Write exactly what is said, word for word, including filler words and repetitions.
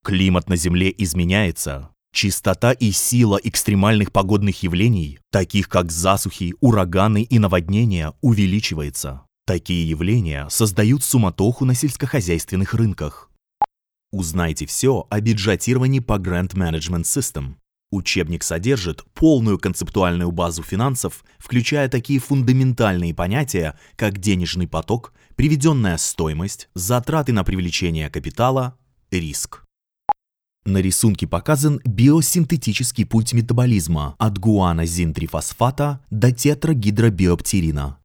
Климат на Земле изменяется. Частота и сила экстремальных погодных явлений, таких как засухи, ураганы и наводнения, увеличивается. Такие явления создают суматоху на сельскохозяйственных рынках. Узнайте все о бюджетировании по Grant Management System. Учебник содержит полную концептуальную базу финансов, включая такие фундаментальные понятия, как денежный поток, приведенная стоимость, затраты на привлечение капитала, риск. На рисунке показан биосинтетический путь метаболизма от гуанозин-трифосфата до тетрагидробиоптерина.